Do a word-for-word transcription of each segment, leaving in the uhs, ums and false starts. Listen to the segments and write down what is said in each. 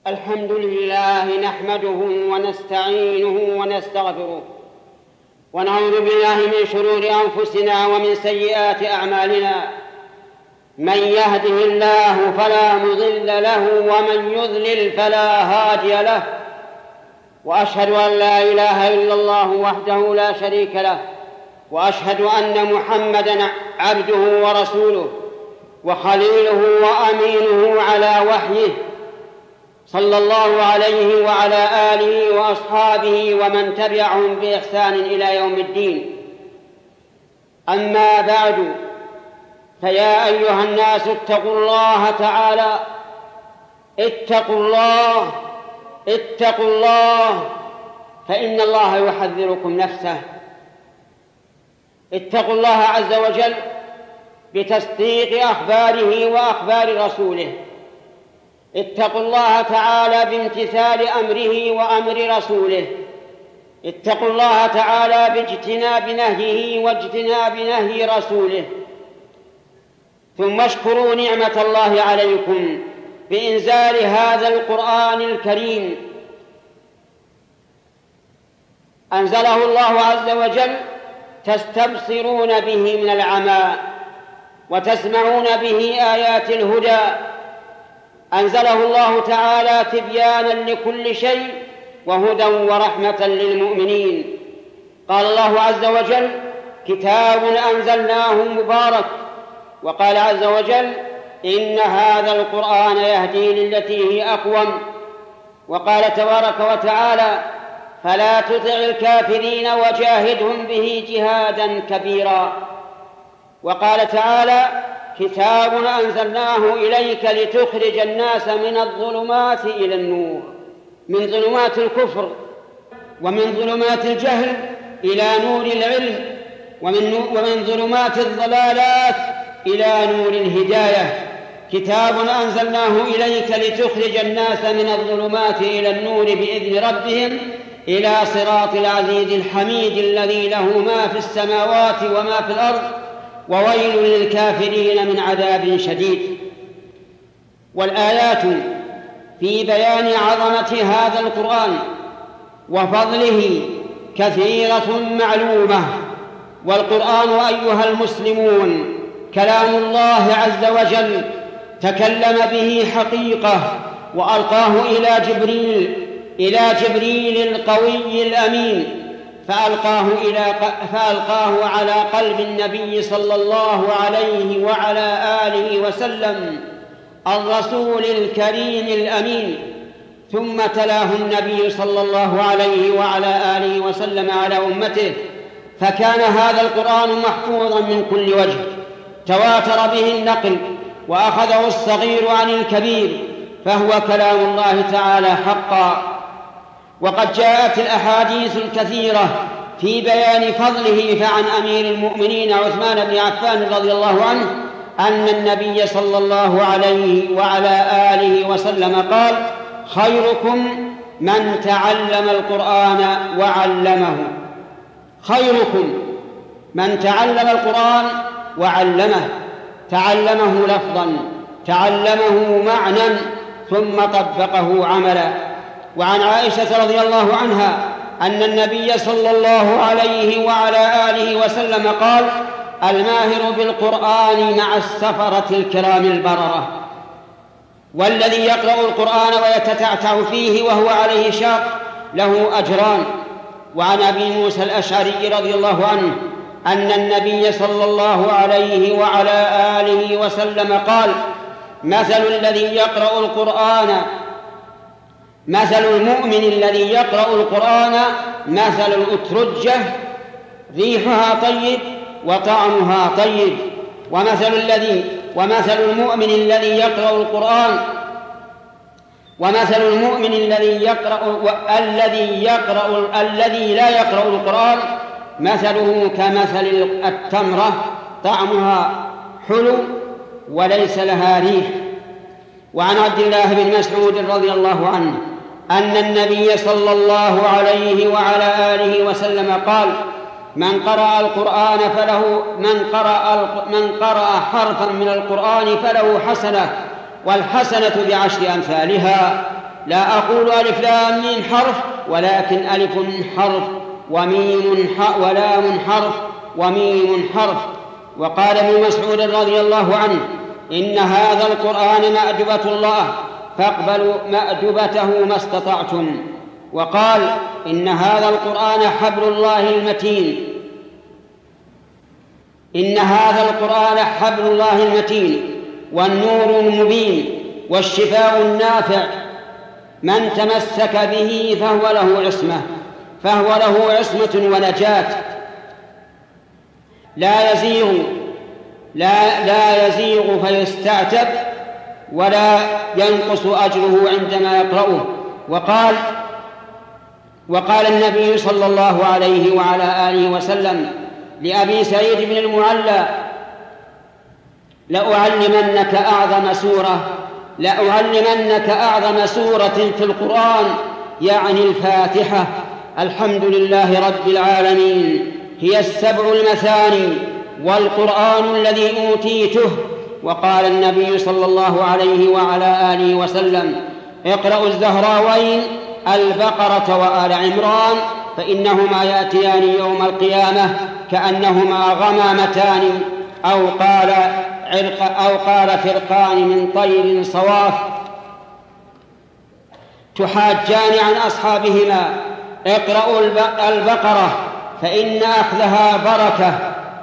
الحمد لله نحمده ونستعينه ونستغفره ونعوذ بالله من شرور أنفسنا ومن سيئات أعمالنا. من يهده الله فلا مضل له ومن يضلل فلا هادي له، وأشهد أن لا إله إلا الله وحده لا شريك له، وأشهد أن محمدًا عبده ورسوله وخليله وأمينه على وحيه، صلى الله عليه وعلى آله وأصحابه ومن تبعهم بإحسان إلى يوم الدين. أما بعد، فيا أيها الناس اتقوا الله تعالى، اتقوا الله اتقوا الله فإن الله يحذركم نفسه. اتقوا الله عز وجل بتصديق أخباره وأخبار رسوله، اتقوا الله تعالى بامتثال أمره وأمر رسوله، اتقوا الله تعالى باجتناب نهيه واجتناب نهي رسوله. ثم اشكروا نعمة الله عليكم بإنزال هذا القرآن الكريم، أنزله الله عز وجل تستبصرون به من العمى وتسمعون به آيات الهدى. أنزله الله تعالى تبيانا لكل شيء وهدى ورحمة للمؤمنين. قال الله عز وجل: كتاب أنزلناه مبارك. وقال عز وجل: إن هذا القرآن يهدي للتي هي أقوم. وقال تبارك وتعالى: فلا تطع الكافرين وجاهدهم به جهادا كبيرا. وقال تعالى: كتاب أنزلناه إليك لتخرج الناس من الظلمات إلى النور، من ظلمات الكفر ومن ظلمات الجهل إلى نور العلم، ومن, ومن ظلمات الضلالات إلى نور الهداية. كتاب أنزلناه إليك لتخرج الناس من الظلمات إلى النور بإذن ربهم إلى صراط العزيز الحميد الذي له ما في السماوات وما في الأرض وويل للكافرين من عذاب شديد. والآيات في بيان عظمة هذا القرآن وفضله كثيرة معلومة. والقرآن أيها المسلمون كلام الله عز وجل تكلم به حقيقة، وألقاه إلى جبريل إلى جبريل القوي الأمين، فألقاه, إلى فألقاه على قلب النبي صلى الله عليه وعلى آله وسلم الرسول الكريم الأمين، ثم تلاه النبي صلى الله عليه وعلى آله وسلم على أمته، فكان هذا القرآن محفوظا من كل وجه، تواتر به النقل وأخذه الصغير عن الكبير، فهو كلام الله تعالى حقا. وقد جاءت الأحاديث الكثيرة في بيان فضله، فعن أمير المؤمنين عثمان بن عفان رضي الله عنه أن النبي صلى الله عليه وعلى آله وسلم قال: خيركم من تعلم القرآن وعلمه. خيركم من تعلم القرآن وعلمه، تعلمه لفظا، تعلمه معنى، ثم طبقه عملا. وعن عائشة رضي الله عنها أن النبي صلى الله عليه وعلى آله وسلم قال: الماهر بالقرآن مع السفرة الكرام البررة. والذي يقرأ القرآن ويتتعتع فيه وهو عليه شاق له أجران. وعن أبي موسى الأشعري رضي الله عنه أن النبي صلى الله عليه وعلى آله وسلم قال: مثل الذي يقرأ القرآن مثل المؤمن الذي يقرأ القرآن مثل الأترجة، ريحها طيب وطعمها طيب. ومثل الذي ومثل المؤمن الذي يقرأ القرآن ومثل المؤمن الذي يقرأ الذي يقرأ الذي لا يقرأ القرآن مثله كمثل التمرة، طعمها حلو وليس لها ريح. وعن عبد الله بن مسعود رضي الله عنه أن النبي صلى الله عليه وعلى آله وسلم قال: من قرأ القرآن فله من قرأ من قرأ حرفا من القرآن فله حسنة، والحسنة بعشر أمثالها. لا أقول ألف لام ميم حرف، ولكن ألف حرف وميم ولام حرف وميم حرف. وقال ابن مسعود رضي الله عنه: إن هذا القرآن مأدبة الله فاقبلوا مأدبته ما استطعتم. وقال: إن هذا القرآن حبل الله المتين إن هذا القرآن حبل الله المتين والنور المبين والشفاء النافع، من تمسك به فهو له عصمة فهو له عصمة ونجاة، لا يزيغ لا, لا يزيغ فيستعتب ولا ينقص أجره عندما يقرأه. وقال وقال النبي صلى الله عليه وعلى آله وسلم لأبي سعيد بن المعلى: لأعلمنك أعظم سورة لأعلمنك أعظم سورة في القرآن، يعني الفاتحة. الحمد لله رب العالمين، هي السبع المثاني والقرآن الذي أوتيته. وقال النبي صلى الله عليه وعلى آله وسلم: اقرأوا الزهراوين البقرة وآل عمران، فإنهما يأتيان يوم القيامة كأنهما غمامتان، أو قال عرق أو قال فرقان من طير صواف تحاجان عن أصحابهما. اقرأوا البقرة فإن أخذها بركة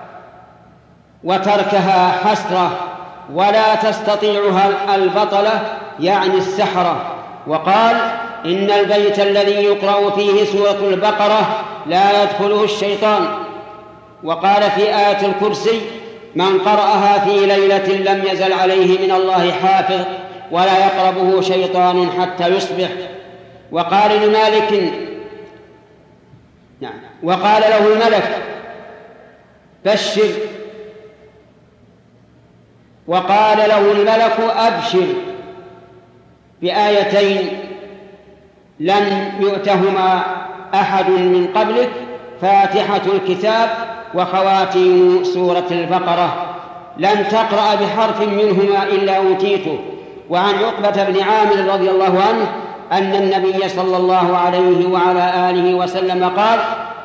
وتركها حسرة، ولا تستطيعها البطلة يعني السحرة. وقال: إن البيت الذي يقرأ فيه سورة البقرة لا يدخله الشيطان. وقال في آية الكرسي: من قرأها في ليلة لم يزل عليه من الله حافظ ولا يقربه شيطان حتى يصبح. وقال لمالك نعم وقال له الملك: بشر وقال له الملك: أبشر بآيتين لم يؤتهما أحد من قبلك، فاتحة الكتاب وخواتيم سورة البقرة، لن تقرأ بحرف منهما إلا أوتيته. وعن عقبة بن عامر رضي الله عنه أن النبي صلى الله عليه وعلى آله وسلم قال: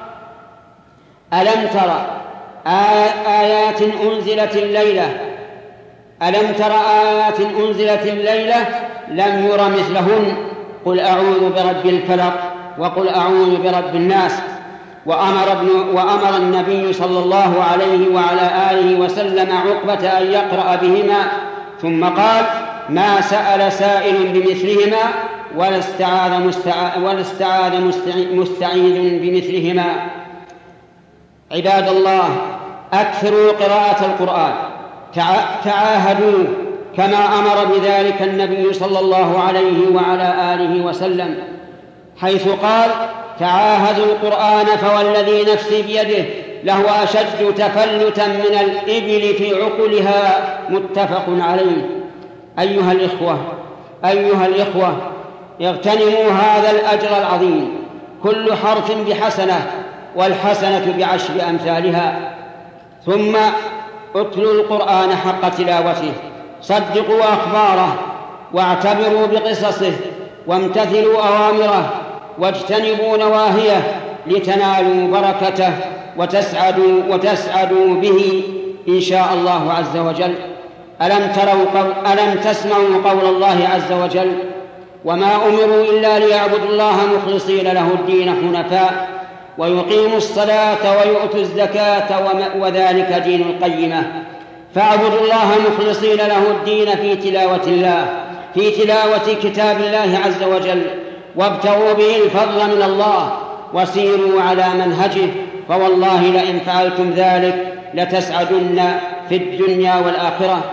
ألم تر آيات أنزلت الليلة ألم تر آيات أنزلت الليلة لم ير مثلهن، قل أعوذ برب الفلق وقل أعوذ برب الناس. وأمر, ابن وأمر النبي صلى الله عليه وعلى آله وسلم عقبة أن يقرأ بهما، ثم قال: ما سأل سائل بمثلهما ولا استعاذ مستعاذ, ولا استعاذ مستعيذ بمثلهما. عباد الله، أكثروا قراءة القرآن، تعاهدوه كما أمر بذلك النبي صلى الله عليه وعلى آله وسلم، حيث قال: تعاهدوا القرآن فوالذي نفسي بيده له أشد تفلتا من الإبل في عقلها، متفق عليه. أيها الإخوة أيها الإخوة اغتنموا هذا الأجر العظيم، كل حرف بحسنة والحسنة بعشر أمثالها. ثم اتلوا القرآن حق تلاوته، صدقوا أخباره واعتبروا بقصصه، وامتثلوا أوامره واجتنبوا نواهيه لتنالوا بركته وتسعدوا, وتسعدوا به إن شاء الله عز وجل. ألم تروا قول ألم تسمعوا قول الله عز وجل: وما أمروا إلا ليعبدوا الله مخلصين له الدين حنفاء ويقيموا الصلاة ويؤتوا الزكاة وذلك دين القيمة. فاعبدوا الله مخلصين له الدين في تلاوة الله في تلاوة كتاب الله عز وجل، وابتغوا به الفضل من الله وسيروا على منهجه، فوالله لئن فعلتم ذلك لتسعدن في الدنيا والآخرة.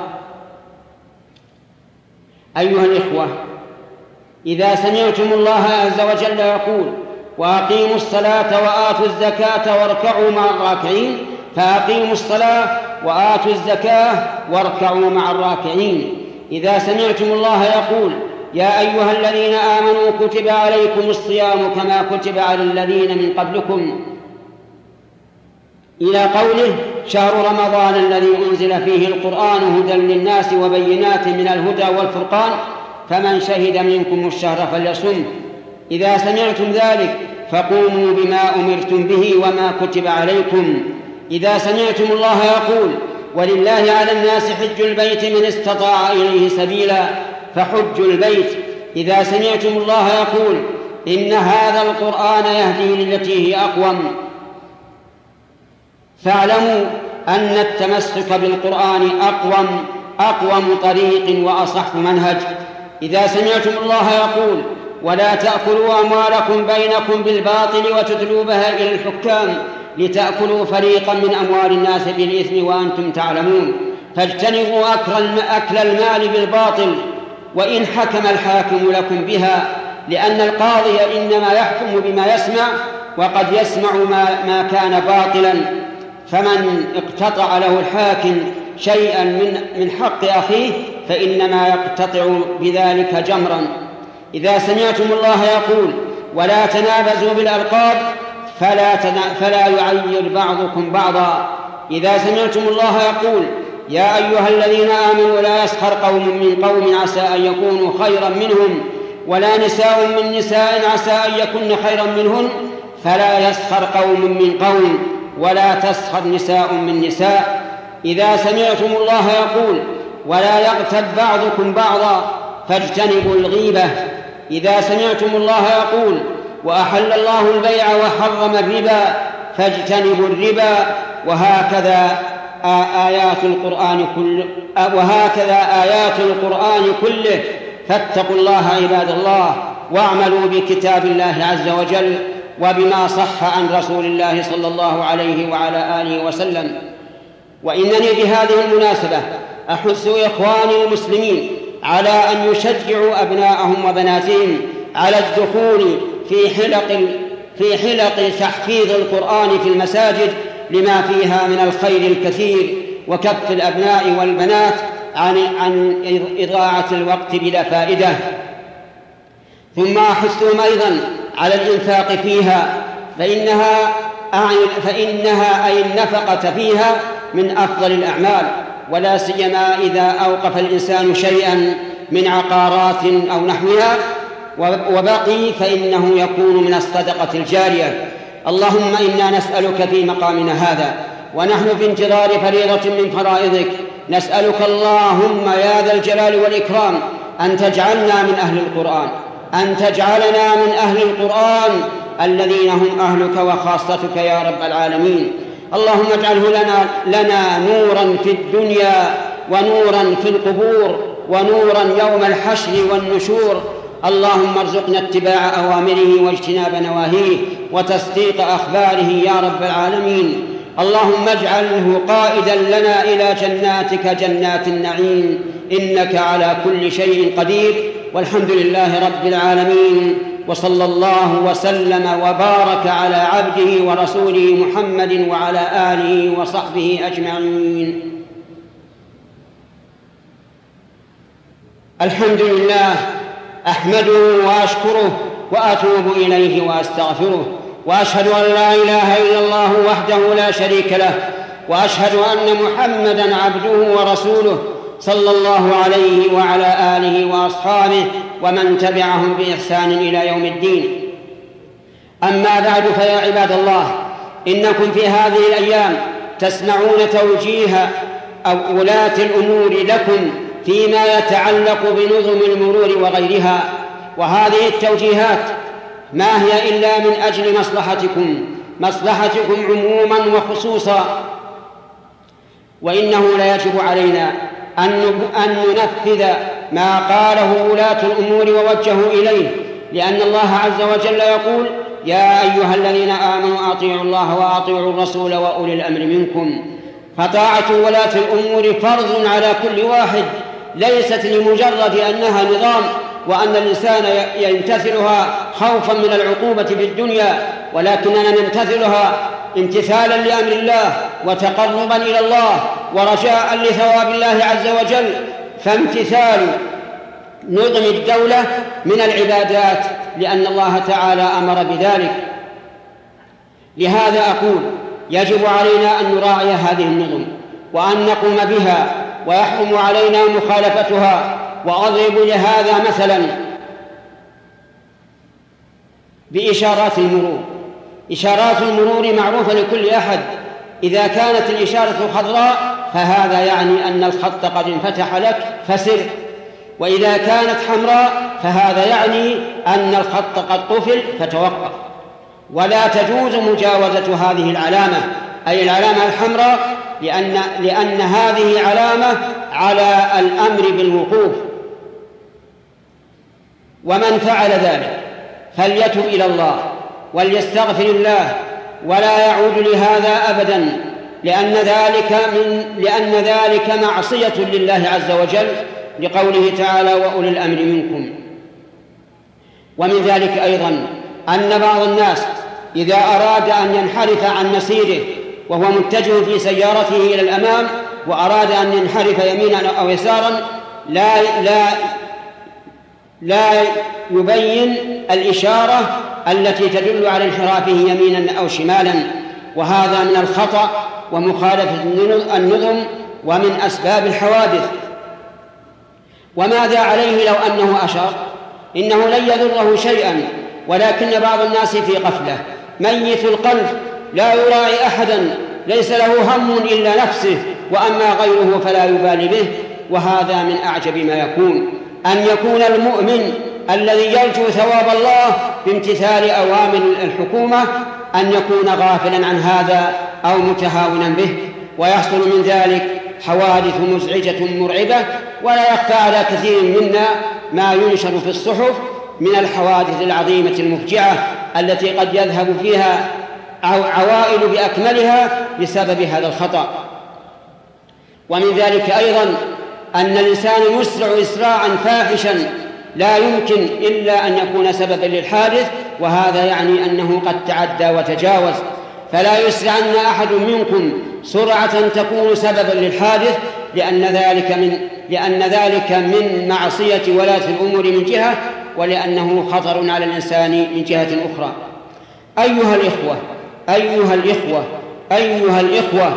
أيها الإخوة، إذا سمعتم الله عز وجل يقول: وأقيموا الصلاة وآتوا الزكاة واركعوا مع الراكعين، فأقيموا الصلاة وآتوا الزكاة واركعوا مع الراكعين. إذا سمعتم الله يقول: يا أيها الذين آمنوا كتب عليكم الصيام كما كتب على الذين من قبلكم، إلى قوله: شهر رمضان الذي أنزل فيه القرآن هدى للناس وبينات من الهدى والفرقان، فمن شهد منكم الشهر فليصم. إذا سمعتم ذلك فقوموا بما أمرتم به وما كتب عليكم. إذا سمعتم الله يقول ولله على الناس حج البيت من استطاع إليه سبيلا فحجوا البيت. إذا سمعتم الله يقول إن هذا القرآن يهدي للتي هي أقوم فاعلموا أن التمسك بالقرآن أقوم أقوم طريق وأصح منهج. إذا سمعتم الله يقول ولا تأكلوا أموالكم بينكم بالباطل وتدلوا بها إلى الحكام لتأكلوا فريقا من أموال الناس بالإثم وأنتم تعلمون فاجتنبوا أكل المال بالباطل وإن حكم الحاكم لكم بها، لأن القاضي إنما يحكم بما يسمع وقد يسمع ما, ما كان باطلا، فمن اقتطع له الحاكم شيئا من, من حق أخيه فإنما يقتطع بذلك جمرا. إذا سمعتم الله يقول ولا تنابزوا بالألقاب فلا, فلا يعير بعضكم بعضا. إذا سمعتم الله يقول يا أيها الذين آمنوا لا يسخر قوم من قوم عسى أن يكونوا خيرا منهم ولا نساء من نساء عسى أن يكن خيرا منهن فلا يسخر قوم من قوم ولا تسخر نساء من نساء. إذا سمعتم الله يقول ولا يغتب بعضكم بعضا فاجتنبوا الغيبة. إذا سمعتم الله يقول وأحل الله البيع وحرم الربا فاجتنبوا الربا. وهكذا آيات القرآن كله وهكذا آيات القرآن كله فاتقوا الله عباد الله واعملوا بكتاب الله عز وجل وبما صح عن رسول الله صلى الله عليه وعلى آله وسلم. وإنني بهذه المناسبة أحث إخواني المسلمين على أن يشجعوا أبناءهم وبناتهم على الدخول في حلق في حلق تحفيظ القرآن في المساجد لما فيها من الخير الكثير وكف الأبناء والبنات عن عن إضاعة الوقت بلا فائدة. ثم أحثهم أيضا على الإنفاق فيها فإنها فإنها أي النفقة فيها من أفضل الأعمال، ولا سيما إذا أوقف الإنسان شيئا من عقارات أو نحوها وبقي فإنه يكون من الصدقة الجارية. اللهم إنا نسألك في مقامنا هذا ونحن في انتظار فريضة من فرائضك، نسألك اللهم يا ذا الجلال والإكرام أن تجعلنا من أهل القرآن، أن تجعلنا من أهل القرآن الذين هم أهلك وخاصتك يا رب العالمين. اللهم اجعله لنا, لنا نورا في الدنيا ونورا في القبور ونورا يوم الحشر والنشور. اللهم ارزقنا اتباع أوامره واجتناب نواهيه وتصديق أخباره يا رب العالمين. اللهم اجعله قائدا لنا إلى جناتك جنات النعيم، إنك على كل شيء قدير، والحمد لله رب العالمين، وصلى الله وسلم وبارك على عبده ورسوله محمد وعلى آله وصحبه أجمعين. الحمد لله، أحمده وأشكره وأتوب إليه وأستغفره، وأشهد أن لا إله إلا الله وحده لا شريك له، وأشهد أن محمدًا عبده ورسوله صلى الله عليه وعلى آله وأصحابه ومن تبعهم بإحسان إلى يوم الدين. أما بعد، فيا عباد الله، إنكم في هذه الأيام تسمعون توجيه ولاة الأمور لكم فيما يتعلق بنظم المرور وغيرها، وهذه التوجيهات ما هي إلا من أجل مصلحتكم مصلحتكم عموما وخصوصا، وإنه لا يجب علينا أن ننفذ ما قاله ولاة الأمور ووجهوا إليه، لأن الله عز وجل يقول يا أيها الذين آمنوا أطيعوا الله وأطيعوا الرسول وأولي الأمر منكم. فطاعة ولاة الأمور فرض على كل واحد، ليست لمجرد أنها نظام وأن الإنسان يمتثلها خوفا من العقوبة في الدنيا، ولكننا نمتثلها امتثالا لأمر الله وتقربا إلى الله ورجاء لثواب الله عز وجل. فامتثال نظم الدولة من العبادات، لأن الله تعالى أمر بذلك. لهذا أقول يجب علينا أن نراعي هذه النظم وأن نقوم بها، ويحرم علينا مخالفتها وأضرب لهذا مثلا بإشارات المرور. إشارات المرور معروفة لكل أحد، إذا كانت الإشارة خضراء فهذا يعني أن الخط قد انفتح لك فسر، وإذا كانت حمراء فهذا يعني أن الخط قد قفل فتوقف. ولا تجوز مجاوزة هذه العلامة، أي العلامة الحمراء، لأن, لأن هذه علامة على الأمر بالوقوف. ومن فعل ذلك فليتب إلى الله وليستغفر الله ولا يعود لهذا أبدا، لأن ذلك, من لأن ذلك معصية لله عز وجل، لقوله تعالى وأولي الأمر منكم. ومن ذلك أيضا أن بعض الناس إذا أراد أن ينحرف عن مسيره وهو متجه في سيارته إلى الأمام وأراد أن ينحرف يمينا أو يسارا لا, لا, لا يبين الإشارة التي تدل على انحرافه يمينا أو شمالا، وهذا من الخطأ ومخالفة النظم ومن أسباب الحوادث. وماذا عليه لو أنه أشار؟ إنه لن يضره شيئا، ولكن بعض الناس في غفلة، ميت القلب لا يراعي أحدا، ليس له هم إلا نفسه، وأما غيره فلا يبالي به. وهذا من أعجب ما يكون، أن يكون المؤمن الذي يرجو ثواب الله بامتثال أوامر الحكومة أن يكون غافلا عن هذا أو متهاونا به، ويحصل من ذلك حوادث مزعجة مرعبة. ولا يخفى على كثير منا ما ينشر في الصحف من الحوادث العظيمة المفجعة التي قد يذهب فيها عوائل بأكملها بسبب هذا الخطأ. ومن ذلك أيضا أن الإنسان يسرع إسراعا فاحشا لا يمكن إلا أن يكون سببا للحادث، وهذا يعني أنه قد تعدى وتجاوز. فلا يسرعن أحد منكم سرعة تكون سببا للحادث، لأن ذلك من, لأن ذلك من معصية ولاة الأمور من جهة، ولأنه خطر على الإنسان من جهة أخرى. أيها الإخوة أيها الإخوة أيها الإخوة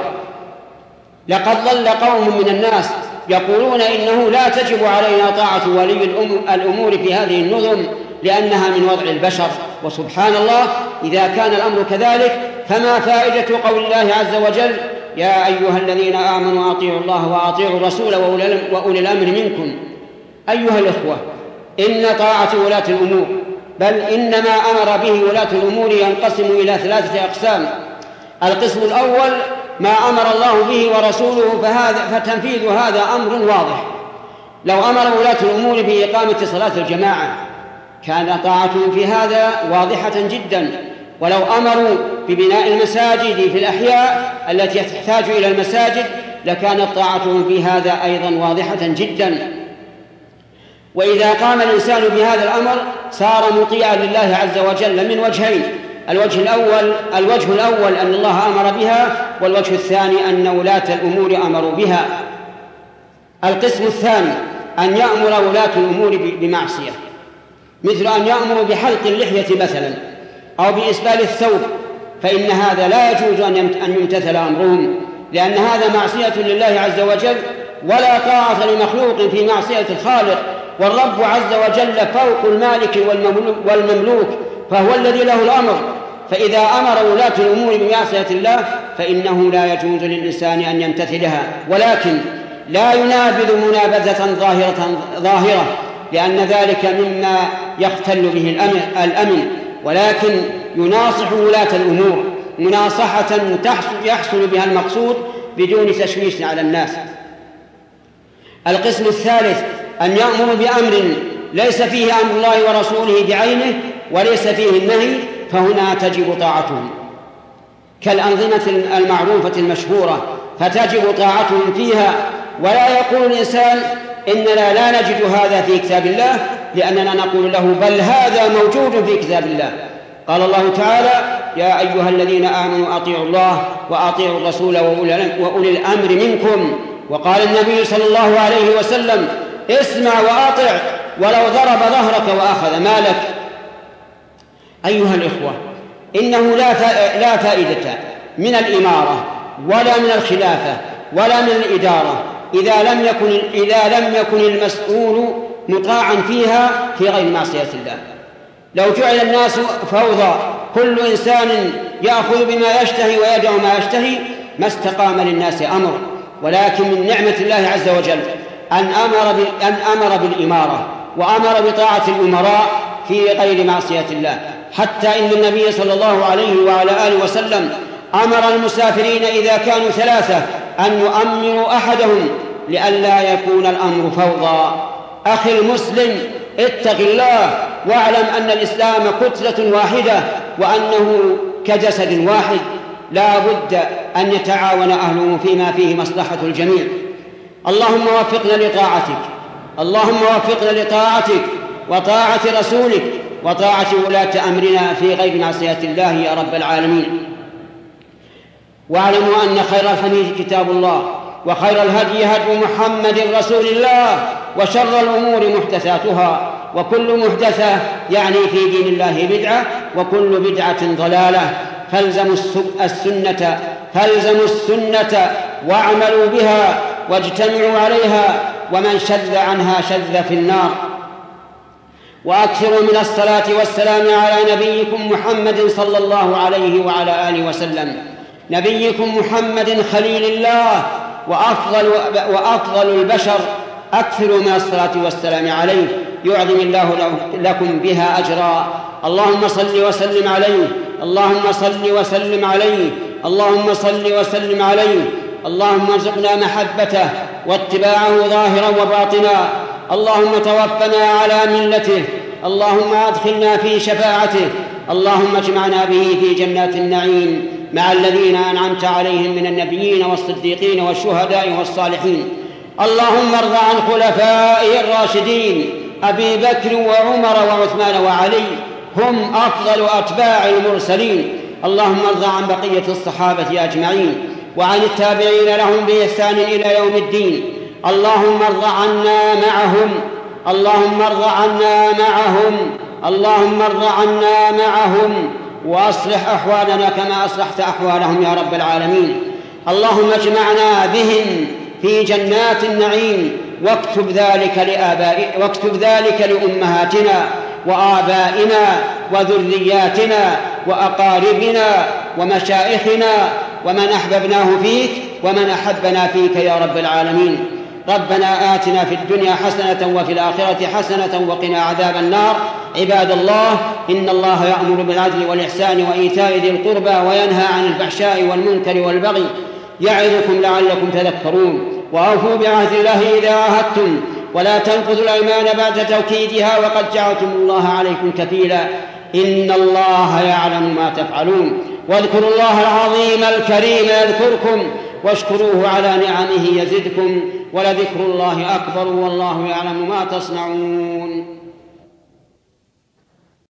لقد ضل قوم من الناس يقولون إنه لا تجب علينا طاعة ولي الأمور في هذه النظم لأنها من وضع البشر. وسبحان الله، إذا كان الأمر كذلك فما فائدة قول الله عز وجل يا أيها الذين آمنوا أطيعوا الله وأطيعوا الرسول وأولي الأمر منكم. أيها الإخوة، إن طاعة ولاة الأمور، بل إنما أمر به ولاة الأمور ينقسم إلى ثلاثة أقسام. القسم الأول ما أمر الله به ورسوله، فهذا فتنفيذ هذا أمر واضح. لو أمر ولاة الأمور بإقامة صلاة الجماعة كان طاعتهم في هذا واضحة جدا، ولو أمروا ببناء المساجد في الأحياء التي تحتاج إلى المساجد لكانت طاعتهم في هذا أيضا واضحة جدا. وإذا قام الإنسان بهذا الأمر صار مطيعا لله عز وجل من وجهين: الوجه الأول الوجه الأول أن الله أمر بها، والوجه الثاني أن ولاة الأمور أمروا بها. القسم الثاني أن يأمر ولاة الأمور بمعصية، مثل أن يأمر بحلق اللحية مثلا أو بإسبال الثوب، فإن هذا لا يجوز أن يمتثل أمرهم، لأن هذا معصية لله عز وجل، ولا طاعة لمخلوق في معصية الخالق. والرب عز وجل فوق المالك والمملوك، فهو الذي له الأمر. فإذا أمر ولاة الأمور بمعصية الله فإنه لا يجوز للإنسان أن يمتثلها، ولكن لا ينابذ منابذة ظاهرة, ظاهرة لأن ذلك مما يختل به الأمن، ولكن يناصح ولاة الأمور مناصحة يحصل بها المقصود بدون تشويش على الناس. القسم الثالث أن يأمر بأمر ليس فيه أمر الله ورسوله بعينه وليس فيه النهي، فهنا تجب طاعتهم، كالأنظمة المعروفة المشهورة، فتجب طاعتهم فيها. ولا يقول الإنسان إننا لا نجد هذا في كتاب الله، لأننا نقول له بل هذا موجود في كتاب الله. قال الله تعالى يا أيها الذين آمنوا أطيعوا الله وأطيعوا الرسول وأولي الأمر منكم. وقال النبي صلى الله عليه وسلم اسمع وأطع ولو ضرب ظهرك وأخذ مالك. أيها الإخوة، إنه لا فائدة من الإمارة ولا من الخلافة ولا من الإدارة إذا لم يكن إذا لم يكن المسؤول مطاعا فيها في غير معصية الله. لو جعل الناس فوضى كل إنسان يأخذ بما يشتهي ويدع ما يشتهي ما استقام للناس أمر، ولكن من نعمة الله عز وجل أن أمر أن أمر بالإمارة وأمر بطاعة الأمراء في غير معصية الله، حتى إن النبي صلى الله عليه وعلى آله وسلم أمر المسافرين إذا كانوا ثلاثة أن يؤمروا أحدهم لئلا يكون الأمر فوضى. أخي المسلم، اتق الله واعلم أن الإسلام كتلة واحدة وأنه كجسد واحد لا بد أن يتعاون أهله فيما فيه مصلحة الجميع. اللهم وفقنا لطاعتك، اللهم وفقنا لطاعتك وطاعة رسولك وطاعة ولاة أمرنا في غير معصية الله يا رب العالمين. واعلموا أن خير الحديث كتاب الله، وخير الهدي هدي محمد رسول الله، وشر الأمور محدثاتها، وكل محدثة يعني في دين الله بدعة، وكل بدعة ضلالة. فالزموا السنة فالزموا السنة واعملوا بها واجتمعوا عليها، ومن شذ عنها شذ في النار. وأكثروا من الصلاة والسلام على نبيكم محمد صلى الله عليه وعلى آله وسلم، نبيكم محمد خليل الله وأفضل, وأفضل البشر. أكثروا من الصلاة والسلام عليه يعظم الله لكم بها أجرا. اللهم صل وسلم عليه، اللهم صل وسلم عليه، اللهم صل وسلم عليه. اللهم ارزقنا محبته واتباعه ظاهرا وباطنا. اللهم توفنا على ملته، اللهم أدخلنا في شفاعته، اللهم اجمعنا به في جنات النعيم مع الذين أنعمت عليهم من النبيين والصديقين والشهداء والصالحين. اللهم ارض عن خلفائه الراشدين أبي بكر وعمر وعثمان وعلي، هم أفضل أتباع المرسلين. اللهم ارض عن بقية الصحابة أجمعين وعن التابعين لهم بإحسان إلى يوم الدين. اللهم ارض عنا معهم، اللهم ارض عنا معهم، اللهم ارض عنا معهم، وأصلح أحوالنا كما أصلحت أحوالهم يا رب العالمين. اللهم اجمعنا بهم في جنات النعيم، واكتب ذلك لآبائنا، واكتب ذلك لأمهاتنا وآبائنا وذرياتنا وأقاربنا ومشائخنا ومن أحببناه فيك ومن أحبنا فيك يا رب العالمين. ربنا آتنا في الدنيا حسنة وفي الآخرة حسنة وقنا عذاب النار. عباد الله، إن الله يأمر بالعدل والإحسان وإيتاء ذي القربى وينهى عن الفحشاء والمنكر والبغي، يعظكم لعلكم تذكرون. وأوفوا بعهد الله إذا عاهدتم، ولا تنقضوا الأيمان بعد توكيدها، وقد جعلتم الله عليكم كفيلا، إن الله يعلم ما تفعلون. واذكروا الله العظيم الكريم يذكركم، واشكروه على نعمه يزدكم، ولذكر الله أكبر والله يعلم ما تصنعون.